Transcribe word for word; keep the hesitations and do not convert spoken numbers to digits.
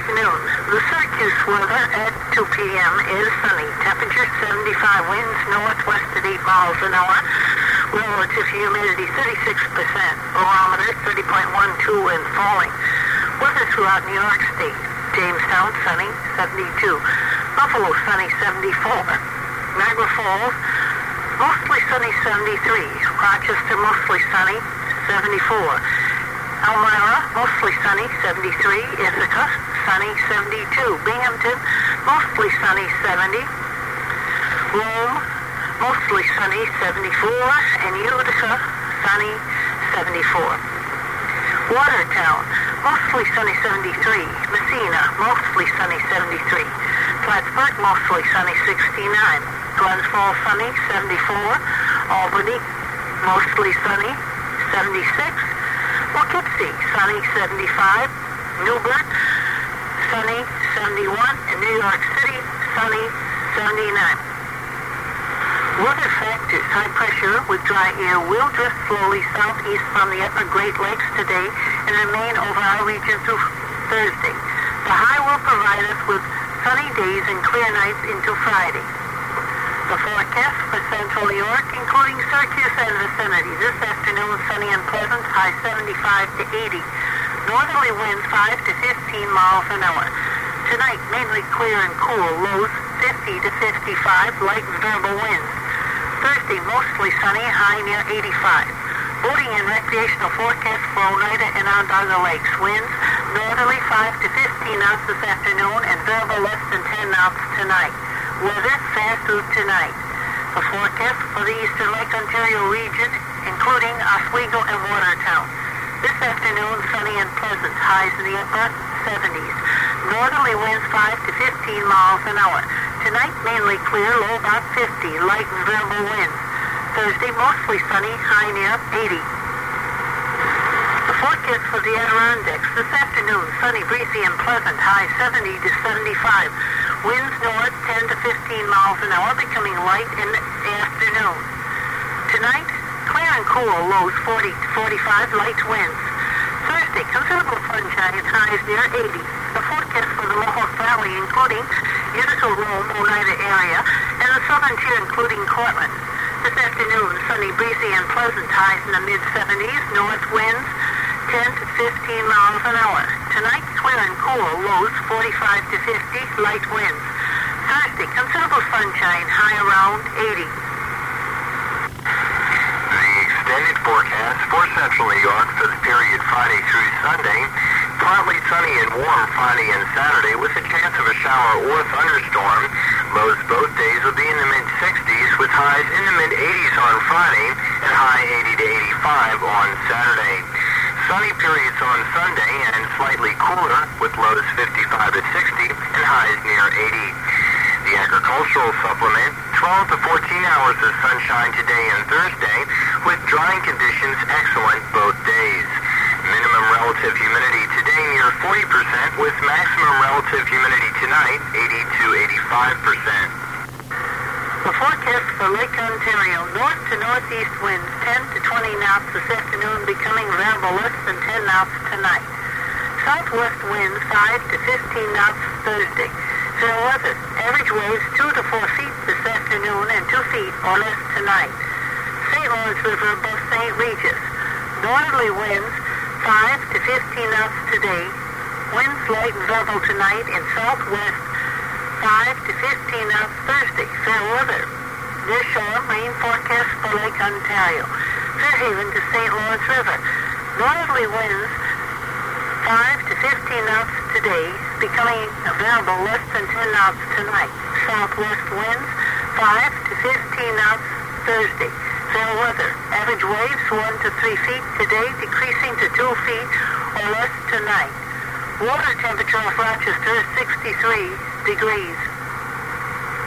afternoon. The Syracuse weather at two p.m. is sunny. Temperature seventy-five, winds northwest at eight miles an hour. Relative humidity thirty-six percent. Barometer thirty point one two and falling. Weather throughout New York State. Jamestown, sunny, seventy-two. Buffalo, sunny, seventy-four. Niagara Falls, mostly sunny, seventy-three. Rochester, mostly sunny, seventy-four. Elmira, mostly sunny, seventy-three. Ithaca, sunny, seventy-two. Binghamton, mostly sunny, seventy. Rome, mostly sunny, seventy-four. And Utica, sunny, seventy-four. Watertown, mostly sunny, seventy-three. Messina, mostly sunny, seventy-three. Plattsburgh, mostly sunny, sixty-nine. Glens Falls, sunny, seventy-four. Albany, mostly sunny, seventy-six. Poughkeepsie, sunny, seventy-five. Newburgh, sunny, seventy-one. And New York City, sunny, seventy-nine. Weather factors: high pressure with dry air will drift slowly southeast from the upper Great Lakes today and remain over our region through Thursday. The high will provide us with sunny days and clear nights into Friday. The forecast for central New York, including Syracuse and vicinity. This afternoon, sunny and pleasant, high seventy-five to eighty. Northerly winds five to fifteen miles an hour. Tonight, mainly clear and cool, lows fifty to fifty-five, light and variable winds. Thursday, mostly sunny, high near eighty-five. Boating and recreational forecast for Oneida and Onondaga Lakes. Winds northerly five to fifteen knots this afternoon and variable less than ten knots tonight. Weather fair through tonight. The forecast for the eastern Lake Ontario region, including Oswego and Watertown. This afternoon, sunny and pleasant, highs in the upper seventies. Northerly winds five to fifteen miles an hour. Tonight, mainly clear, low about fifty, light and variable winds. Thursday, mostly sunny, high near eighty. The forecast for the Adirondacks this afternoon, sunny, breezy, and pleasant, high seventy to seventy-five. Winds north ten to fifteen miles an hour, becoming light in the afternoon. Tonight, clear and cool, lows forty to forty-five, light winds. Thursday, considerable sunshine, highs near eighty. The forecast for the Mohawk Valley, including Utica, Rome, Oneida area, and the southern tier, including Cortland. This afternoon, sunny, breezy, and pleasant, highs in the mid-seventies, north winds ten to fifteen miles an hour. Tonight, clear and cool, lows forty-five to fifty, light winds. Thursday, considerable sunshine, high around eighty. The extended forecast for central New York for the period Friday through Sunday: partly sunny and warm Friday and Saturday with a chance of a shower or thunderstorm. Lows both days will be in the mid-sixties with highs in the mid-eighties on Friday and high eighty to eighty-five on Saturday. Sunny periods on Sunday and slightly cooler with lows fifty-five to sixty and highs near eighty. The agricultural supplement: twelve to fourteen hours of sunshine today and Thursday with drying conditions excellent both days. Minimum relative humidity today near forty percent with maximum relative humidity tonight eighty to eighty-five percent. The forecast for Lake Ontario: north to northeast winds ten to twenty knots this afternoon, becoming variable less than ten knots tonight. Southwest winds five to fifteen knots Thursday. Fair weather: average waves two to four feet this afternoon and two feet or less tonight. Saint Lawrence River above Saint Regis. Northerly winds five to fifteen knots today. Winds light and variable tonight in southwest five to fifteen knots Thursday. Fair weather. Near shore, main forecast for Lake Ontario. Fairhaven to Saint Lawrence River. Northerly winds five to fifteen knots today, becoming variable less than ten knots tonight. Southwest winds five to fifteen knots Thursday. Fair weather. Average waves one to three feet today, decreasing to two feet or less tonight. Water temperature of Rochester is sixty-three degrees.